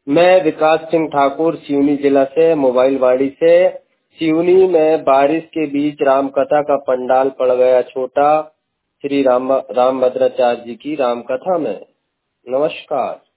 मैं विकास सिंह ठाकुर सिवनी जिला से मोबाइल वाड़ी से। सिवनी में बारिश के बीच रामकथा का पंडाल पड़ गया छोटा। श्री रामभद्राचार्य जी की रामकथा में। नमस्कार।